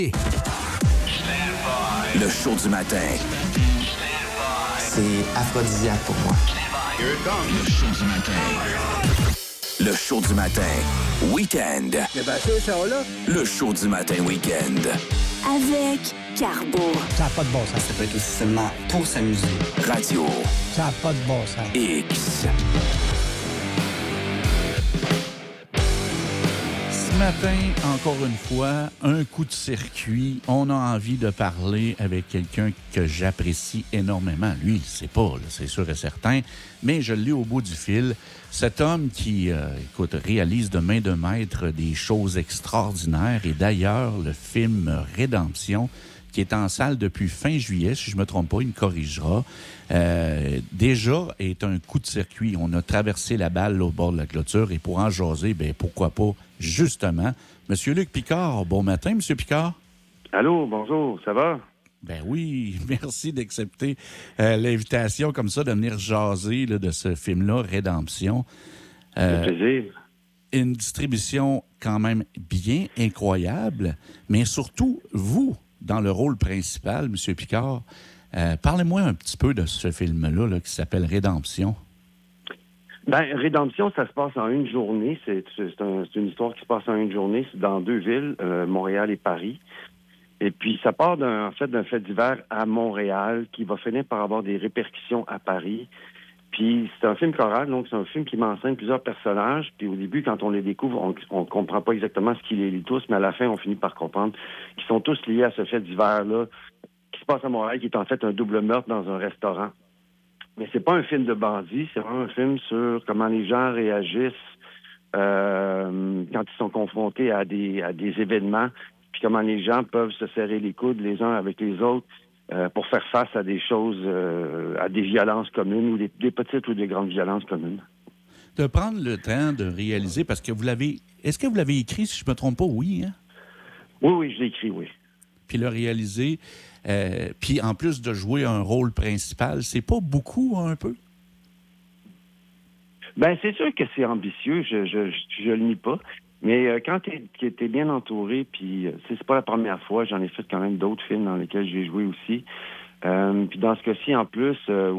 Le show du matin. C'est aphrodisiaque pour moi. Le show du matin. Le show du matin. Week-end. C'est ça, là. Le show du matin week-end. Avec Carbo. Ça n'a pas de bon sens. Ça peut être aussi seulement pour s'amuser. Radio. Ça n'a pas de bon sens. X. Ce matin, encore une fois, un coup de circuit. On a envie de parler avec quelqu'un que j'apprécie énormément. Lui, il ne sait pas, là, c'est sûr et certain, mais je l'ai au bout du fil. Cet homme qui, réalise de main de maître des choses extraordinaires. Et d'ailleurs, le film Rédemption, qui est en salle depuis fin juillet, si je ne me trompe pas, il me corrigera, déjà est un coup de circuit. On a traversé la balle là, au bord de la clôture et pour en jaser, ben pourquoi pas, justement. Monsieur Luc Picard, bon matin, Monsieur Picard. Allô, bonjour, ça va? Ben oui, merci d'accepter l'invitation comme ça de venir jaser là, de ce film-là, Rédemption. C'est plaisir. Une distribution quand même bien incroyable, mais surtout, vous, dans le rôle principal, M. Picard, parlez-moi un petit peu de ce film-là là, qui s'appelle Rédemption. Ben, Rédemption, ça se passe en une journée. C'est une histoire qui se passe en une journée. C'est dans deux villes, Montréal et Paris. Et puis, ça part d'un fait divers à Montréal qui va finir par avoir des répercussions à Paris. Puis, c'est un film choral, donc c'est un film qui m'enseigne plusieurs personnages. Puis, au début, quand on les découvre, on comprend pas exactement ce qui les lie tous, mais à la fin, on finit par comprendre qu'ils sont tous liés à ce fait divers-là qui se passe à Montréal, qui est en fait un double meurtre dans un restaurant. Mais c'est pas un film de bandits, c'est vraiment un film sur comment les gens réagissent quand ils sont confrontés à des événements, puis comment les gens peuvent se serrer les coudes les uns avec les autres pour faire face à des choses, à des violences communes, ou des petites ou des grandes violences communes. De prendre le temps de réaliser, parce que est-ce que vous l'avez écrit, si je ne me trompe pas, oui, hein? Oui, je l'ai écrit, oui. Puis le réaliser, puis en plus de jouer un rôle principal, c'est pas beaucoup, un peu? Ben c'est sûr que c'est ambitieux, je le nie pas. Mais quand t'es bien entouré, puis c'est pas la première fois, j'en ai fait quand même d'autres films dans lesquels j'ai joué aussi. Puis dans ce cas-ci, en plus,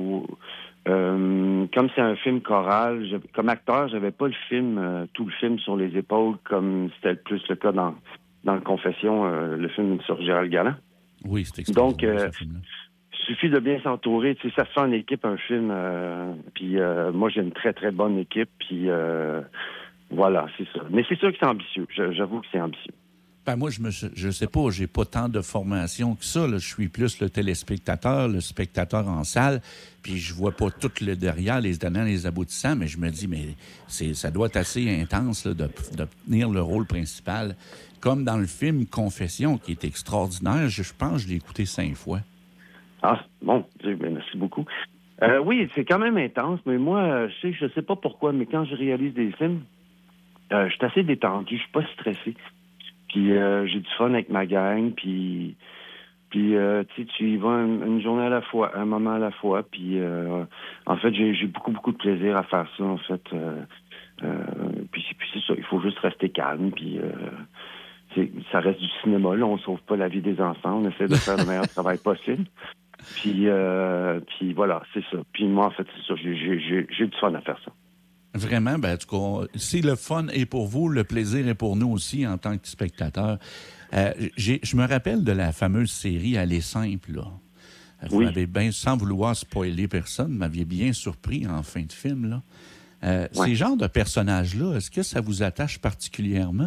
comme c'est un film choral, comme acteur, j'avais pas tout le film sur les épaules, comme c'était plus le cas dans Confession, le film sur Gérald Galland. Oui, c'est extraordinaire, donc, ce film-là. suffit de bien s'entourer. Tu sais, ça se fait en équipe, un film. Puis moi, j'ai une très, très bonne équipe. Puis voilà, c'est ça. Mais c'est sûr que c'est ambitieux. J'avoue que c'est ambitieux. Ben moi, je sais pas, j'ai pas tant de formation que ça. Là. Je suis plus le téléspectateur, le spectateur en salle, puis je vois pas tout le derrière, les tenants, les aboutissants, mais je me dis, mais ça doit être assez intense là, de tenir le rôle principal. Comme dans le film Confession, qui est extraordinaire, je pense que je l'ai écouté 5 fois. Ah, bon, merci beaucoup. Oui, c'est quand même intense, mais moi, je sais pas pourquoi, mais quand je réalise des films, je suis assez détendu, je suis pas stressé. Puis j'ai du fun avec ma gang, puis tu y vas une journée à la fois, un moment à la fois, puis en fait, j'ai beaucoup de plaisir à faire ça, en fait. Puis c'est ça, il faut juste rester calme, puis ça reste du cinéma, là, on sauve pas la vie des enfants, on essaie de faire le meilleur travail possible. Puis voilà, c'est ça. Puis moi, en fait, c'est ça, j'ai du fun à faire ça. Vraiment, ben, en tout cas, si le fun est pour vous, le plaisir est pour nous aussi en tant que spectateurs. Je me rappelle de la fameuse série Aller simple, là. Vous m'avez bien, sans vouloir spoiler personne, m'aviez bien surpris en fin de film, là. Ces genres de personnages-là, est-ce que ça vous attache particulièrement?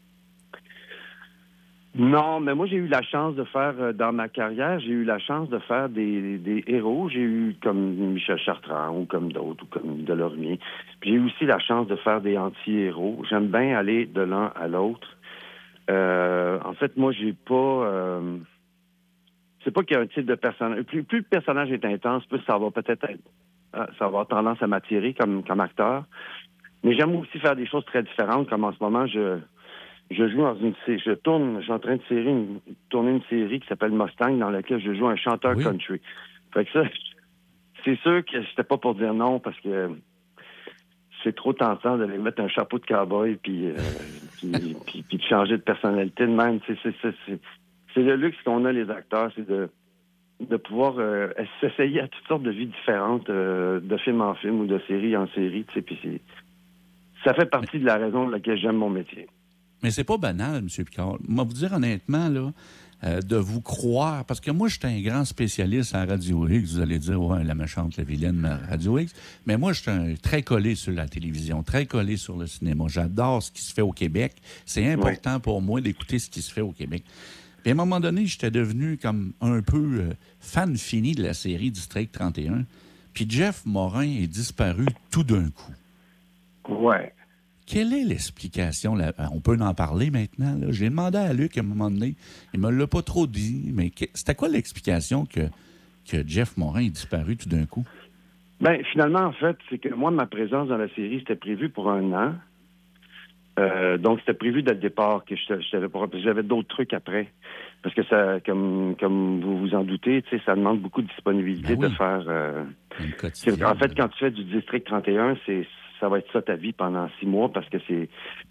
Non, mais moi, j'ai eu la chance de faire, dans ma carrière, j'ai eu la chance de faire des héros. J'ai eu comme Michel Chartrand ou comme d'autres, ou comme Delormier. Puis j'ai eu aussi la chance de faire des anti-héros. J'aime bien aller de l'un à l'autre. En fait, moi, j'ai pas... c'est pas qu'il y a un type de personnage... Plus le personnage est intense, plus ça va peut-être être... ça va avoir tendance à m'attirer comme acteur. Mais j'aime aussi faire des choses très différentes, comme en ce moment, je joue dans une série, je suis en train de tourner une série qui s'appelle Mustang, dans laquelle je joue un chanteur country. Fait que ça, c'est sûr que c'était pas pour dire non, parce que c'est trop tentant d'aller mettre un chapeau de cow-boy puis de changer de personnalité de même. c'est le luxe qu'on a, les acteurs, c'est de pouvoir s'essayer à toutes sortes de vies différentes, de film en film ou de série en série, tu sais, puis ça fait partie de la raison pour laquelle j'aime mon métier. Mais c'est pas banal, M. Picard. Moi, vous dire honnêtement, là, de vous croire, parce que moi, je suis un grand spécialiste en Radio X. Vous allez dire, ouais, la méchante, la vilaine Radio X. Mais moi, je suis très collé sur la télévision, très collé sur le cinéma. J'adore ce qui se fait au Québec. C'est important pour moi d'écouter ce qui se fait au Québec. Puis à un moment donné, j'étais devenu comme un peu fan fini de la série District 31. Puis Jeff Morin est disparu tout d'un coup. Ouais. Quelle est l'explication? On peut en parler maintenant. Là. J'ai demandé à Luc à un moment donné. Il me l'a pas trop dit. Mais c'était quoi l'explication que Jeff Morin est disparu tout d'un coup? Bien, finalement, en fait, c'est que moi, ma présence dans la série, c'était prévu pour 1 an. Donc, c'était prévu dès le départ que j'avais d'autres trucs après. Parce que ça, comme vous vous en doutez, tu sais, ça demande beaucoup de disponibilité de faire... en fait, quand tu fais du District 31, ça va être ça ta vie pendant 6 mois parce que c'est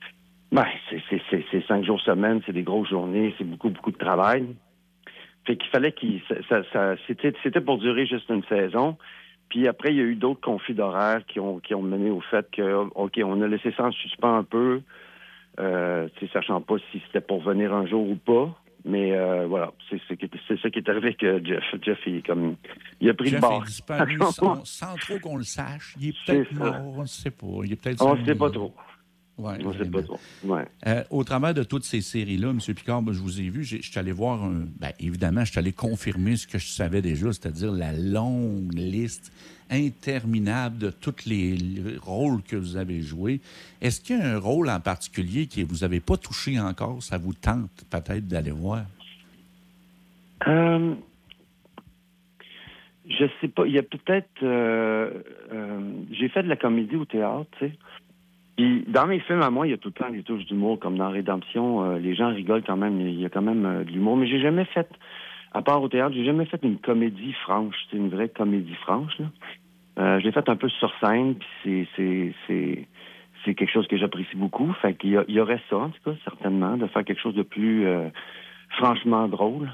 5 jours semaine, c'est des grosses journées, c'est beaucoup, beaucoup de travail. Fait qu'il fallait c'était pour durer juste une saison. Puis après, il y a eu d'autres conflits d'horaires qui ont mené au fait que, OK, on a laissé ça en suspens un peu, sachant pas si c'était pour venir un jour ou pas. Mais voilà, c'est ça qui est arrivé avec Jeff. Jeff, il a pris Jeff le bord. Est disparu sans trop qu'on le sache. Il est peut-être mort, on ne sait pas. Il est peut-être on ne sait pas trop. Ouais, on ne sait pas trop. Ouais. Au travers de toutes ces séries-là, M. Picard, je vous ai vu, je suis allé voir évidemment, je suis allé confirmer ce que je savais déjà, c'est-à-dire la longue liste interminable de tous les rôles que vous avez joués. Est-ce qu'il y a un rôle en particulier que vous n'avez pas touché encore? Ça vous tente peut-être d'aller voir? Je sais pas. Il y a peut-être... j'ai fait de la comédie au théâtre, tu sais. Puis dans mes films à moi, il y a tout le temps des touches d'humour, comme dans Rédemption. Les gens rigolent quand même. Il y a quand même de l'humour. Mais j'ai jamais fait, à part au théâtre, j'ai jamais fait une comédie franche. C'est une vraie comédie franche, là. Je l'ai fait un peu sur scène, puis c'est quelque chose que j'apprécie beaucoup. Fait qu'il y aurait ça, en tout cas, certainement, de faire quelque chose de plus franchement drôle.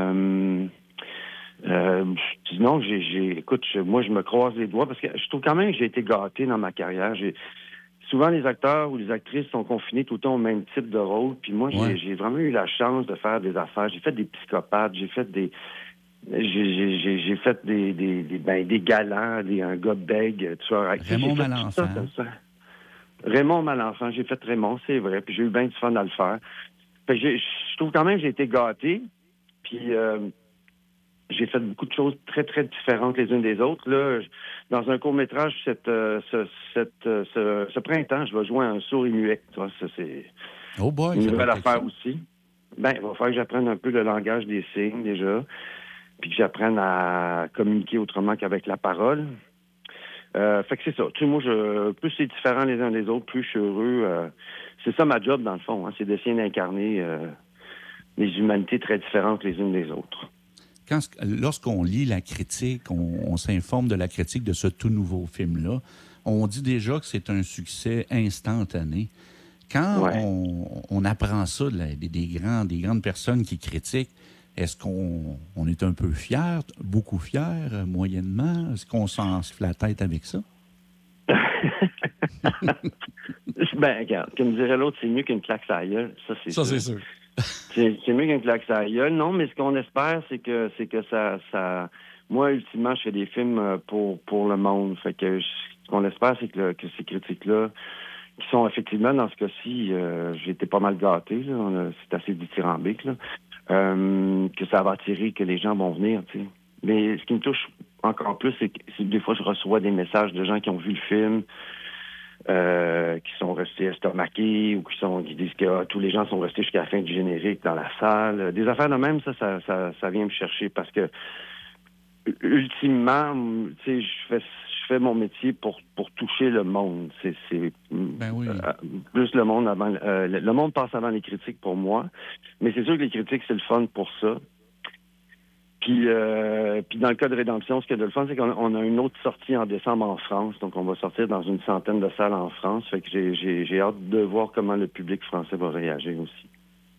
Sinon, écoute, moi, je me croise les doigts parce que je trouve quand même que j'ai été gâté dans ma carrière. Souvent, les acteurs ou les actrices sont confinés tout le temps au même type de rôle. Puis moi, j'ai vraiment eu la chance de faire des affaires. J'ai fait des psychopathes, j'ai fait des galants, un gars bègue, tueur. Raymond Malenfant. Raymond Malenfant, j'ai fait Raymond, c'est vrai. Puis j'ai eu bien du fun à le faire. Fait que je trouve quand même que j'ai été gâté. Puis j'ai fait beaucoup de choses très, très différentes les unes des autres. Là, dans un court-métrage, ce printemps, je vais jouer un sourd et muet. Ça, c'est une nouvelle affaire aussi. Ben, il va falloir que j'apprenne un peu le langage des signes, déjà. Puis que j'apprenne à communiquer autrement qu'avec la parole. Fait que c'est ça. Tu sais, moi, plus c'est différent les uns des autres, plus je suis heureux. C'est ça ma job, dans le fond. Hein, c'est d'essayer d'incarner les humanités très différentes les unes des autres. Lorsqu'on lit la critique, on s'informe de la critique de ce tout nouveau film-là, on dit déjà que c'est un succès instantané. Quand on apprend ça des grandes personnes qui critiquent, est-ce qu'on est un peu fier, beaucoup fier, moyennement? Est-ce qu'on s'enfle la tête avec ça? Ben, regarde, comme dirait l'autre, c'est mieux qu'une claque sur la gueule. Ça, c'est sûr. C'est mieux qu'une claque sur la gueule. Non, mais ce qu'on espère, c'est que ça... Moi, ultimement, je fais des films pour le monde. Fait que ce qu'on espère, c'est que ces critiques-là, qui sont effectivement, dans ce cas-ci, j'ai été pas mal gâté. Là. C'est assez dithyrambique, là. Que ça va attirer, que les gens vont venir, tu sais. Mais ce qui me touche encore plus, c'est que des fois, je reçois des messages de gens qui ont vu le film, qui sont restés estomaqués ou qui disent que tous les gens sont restés jusqu'à la fin du générique dans la salle. Des affaires de même, ça vient me chercher parce que ultimement, tu sais, je fais mon métier pour toucher le monde. C'est plus le monde avant. Le monde passe avant les critiques pour moi, mais c'est sûr que les critiques c'est le fun pour ça. Puis dans le cas de Rédemption, ce qu'il y a de le fun, c'est qu'on a une autre sortie en décembre en France. Donc, on va sortir dans une centaine de salles en France. Fait que j'ai hâte de voir comment le public français va réagir aussi.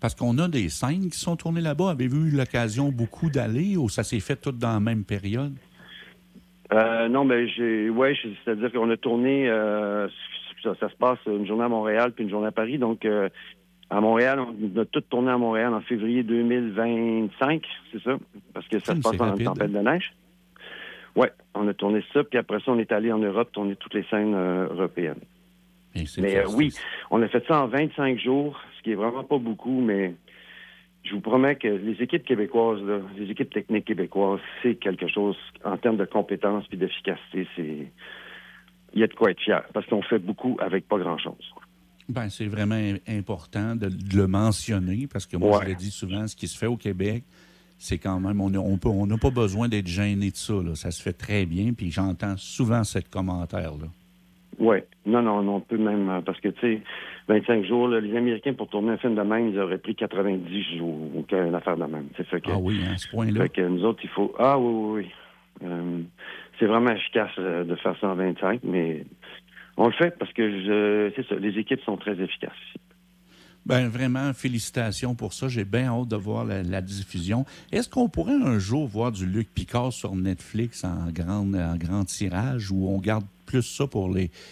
Parce qu'on a des scènes qui sont tournées là-bas. Avez-vous eu l'occasion beaucoup d'aller ou ça s'est fait tout dans la même période? Non, mais c'est-à-dire qu'on a tourné, ça se passe une journée à Montréal puis une journée à Paris. Donc, à Montréal, on a tout tourné à Montréal en février 2025, c'est ça? Parce que ça se passe pendant une tempête de neige. Oui, on a tourné ça, puis après ça, on est allé en Europe tourner toutes les scènes européennes. Oui, on a fait ça en 25 jours, ce qui est vraiment pas beaucoup, mais je vous promets que les équipes québécoises, là, les équipes techniques québécoises, c'est quelque chose en termes de compétences puis d'efficacité. Il y a de quoi être fier, parce qu'on fait beaucoup avec pas grand-chose. Ben, c'est vraiment important de le mentionner, parce que moi, je le dis souvent, ce qui se fait au Québec, c'est quand même, on n'a pas besoin d'être gêné de ça. Là. Ça se fait très bien, puis j'entends souvent ce commentaire-là. Oui. Non, on peut même, parce que, tu sais, 25 jours, là, les Américains, pour tourner un film de même, ils auraient pris 90 jours, ou une affaire de même. Fait que, à ce point-là. Fait que nous autres, il faut... Oui. C'est vraiment efficace de faire ça en 25, mais on le fait parce que, c'est ça, les équipes sont très efficaces ici. Bien, vraiment, félicitations pour ça. J'ai bien hâte de voir la diffusion. Est-ce qu'on pourrait un jour voir du Luc Picard sur Netflix en grand tirage ou on garde plus ça pour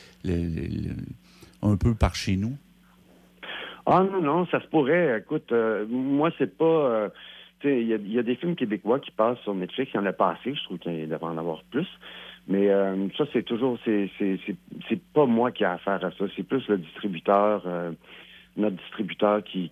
un peu par chez nous? Non, ça se pourrait. Écoute, moi, c'est pas... il y a des films québécois qui passent sur Netflix. Il y en a pas assez. Je trouve qu'il devrait en avoir plus. Mais ça, c'est toujours... C'est pas moi qui ai affaire à ça. C'est plus le distributeur... notre distributeur qui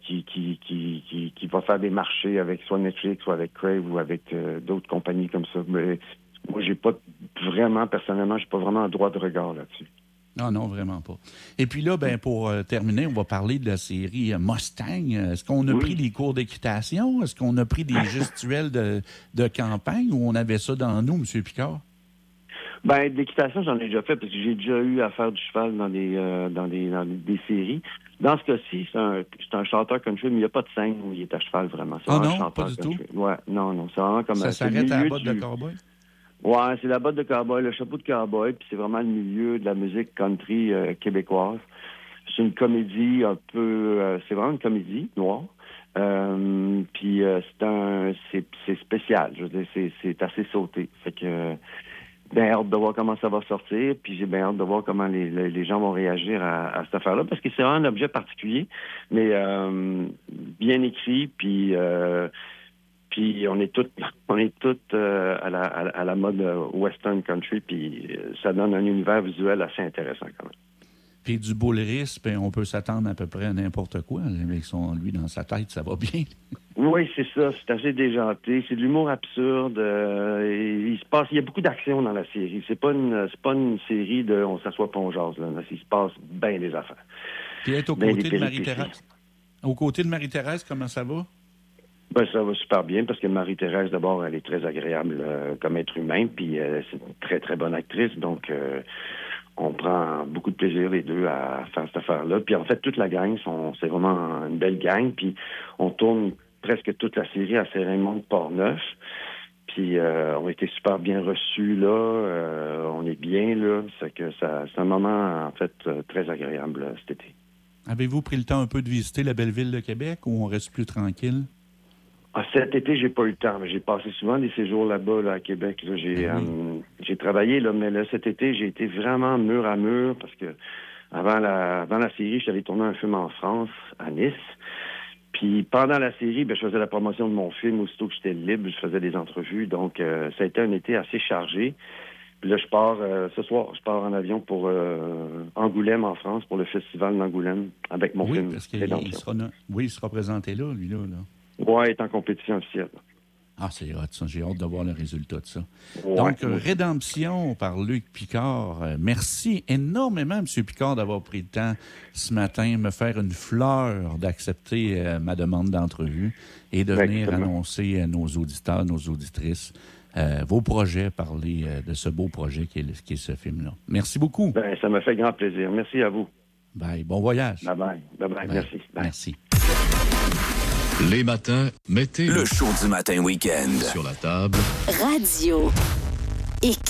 va faire des marchés avec soit Netflix, soit avec Crave ou avec d'autres compagnies comme ça. Mais moi, personnellement, j'ai pas vraiment un droit de regard là-dessus. Non, vraiment pas. Et puis là, pour terminer, on va parler de la série Mustang. Est-ce qu'on a pris des cours d'équitation? Est-ce qu'on a pris des gestuels de campagne ou on avait ça dans nous, M. Picard? De l'équitation, j'en ai déjà fait parce que j'ai déjà eu à faire du cheval dans des séries. Dans ce cas-ci, c'est un chanteur country, mais il n'y a pas de scène où il est à cheval vraiment. C'est un chanteur pas du country. tout? Ouais, non, c'est vraiment comme... Ça s'arrête à la botte de cowboy? Ouais, c'est la botte de cowboy, le chapeau de cowboy, puis c'est vraiment le milieu de la musique country québécoise. C'est une comédie un peu... c'est vraiment une comédie noire. Puis c'est spécial. Je veux dire, c'est assez sauté. Fait que... bien hâte de voir comment ça va sortir, puis j'ai bien hâte de voir comment les gens vont réagir à cette affaire-là, parce que c'est vraiment un objet particulier, mais bien écrit, puis on est toutes à la mode western country, puis ça donne un univers visuel assez intéressant quand même. Puis du Boulris, on peut s'attendre à peu près à n'importe quoi. Avec lui, dans sa tête, ça va bien. Oui, c'est ça. C'est assez déjanté. C'est de l'humour absurde. Il y a beaucoup d'action dans la série. C'est pas une série de on s'assoit pas on jase. Là. Il se passe bien des affaires. Puis être aux côtés de Marie-Thérèse. Aux côtés de Marie-Thérèse, comment ça va? Ça va super bien parce que Marie-Thérèse, d'abord, elle est très agréable comme être humain, puis c'est une très, très bonne actrice. Donc, on prend beaucoup de plaisir, les deux, à faire cette affaire-là. Puis en fait, toute la gang, c'est vraiment une belle gang. Puis on tourne presque toute la série à Saint-Raymond de Portneuf. Puis on a été super bien reçus là. On est bien là. C'est un moment, en fait, très agréable cet été. Avez-vous pris le temps un peu de visiter la belle ville de Québec ou on reste plus tranquille? Cet été, j'ai pas eu le temps, mais j'ai passé souvent des séjours là-bas, là, à Québec. Là. J'ai travaillé, là, mais là, cet été, j'ai été vraiment mur à mur parce que avant la série, je suis allé tourner un film en France, à Nice. Puis pendant la série, je faisais la promotion de mon film. Aussitôt que j'étais libre, je faisais des entrevues. Donc, ça a été un été assez chargé. Puis là, je pars ce soir, en avion pour Angoulême, en France, pour le festival d'Angoulême, avec mon film. Parce il sera présenté là, lui, là. Oui, il est en compétition officielle. Ah, c'est hot, ça. J'ai hâte de voir le résultat de ça. Ouais, donc, Rédemption par Luc Picard. Merci énormément, M. Picard, d'avoir pris le temps ce matin, me faire une fleur d'accepter ma demande d'entrevue et de venir annoncer à nos auditeurs, nos auditrices, vos projets, parler de ce beau projet qui est ce film-là. Merci beaucoup. Ça me fait grand plaisir. Merci à vous. Bye. Bon voyage. Bye. Merci. Bye. Merci. Les matins, mettez le show du matin week-end sur la table. Radio X.